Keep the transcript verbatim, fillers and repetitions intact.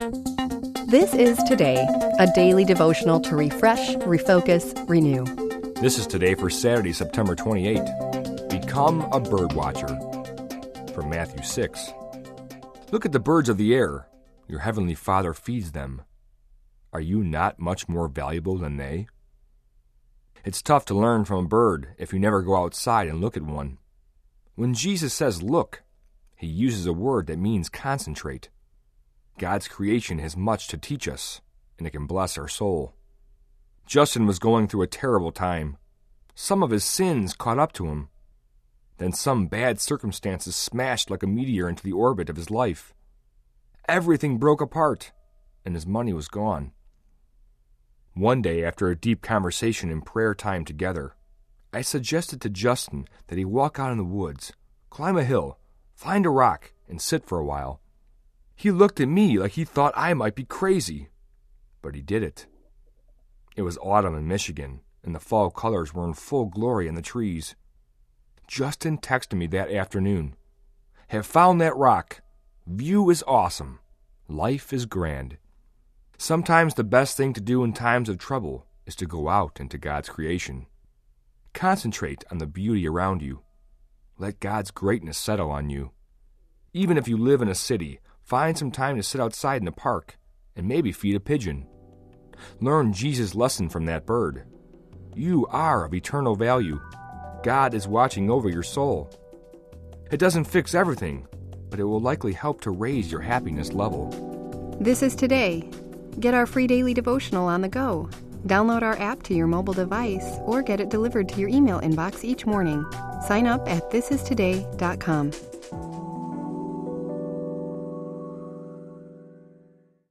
This is Today, a daily devotional to refresh, refocus, renew. This is Today for Saturday, September twenty-eighth. Become a bird watcher. From Matthew six. Look at the birds of the air. Your heavenly Father feeds them. Are you not much more valuable than they? It's tough to learn from a bird if you never go outside and look at one. When Jesus says look, he uses a word that means concentrate. God's creation has much to teach us, and it can bless our soul. Justin was going through a terrible time. Some of his sins caught up to him. Then some bad circumstances smashed like a meteor into the orbit of his life. Everything broke apart, and his money was gone. One day, after a deep conversation and prayer time together, I suggested to Justin that he walk out in the woods, climb a hill, find a rock, and sit for a while. He looked at me like he thought I might be crazy, but he did it. It was autumn in Michigan, and the fall colors were in full glory in the trees. Justin texted me that afternoon. Have found that rock. View is awesome. Life is grand. Sometimes the best thing to do in times of trouble is to go out into God's creation. Concentrate on the beauty around you. Let God's greatness settle on you. Even if you live in a city, find some time to sit outside in the park and maybe feed a pigeon. Learn Jesus' lesson from that bird. You are of eternal value. God is watching over your soul. It doesn't fix everything, but it will likely help to raise your happiness level. This is Today. Get our free daily devotional on the go. Download our app to your mobile device or get it delivered to your email inbox each morning. Sign up at this is today dot com.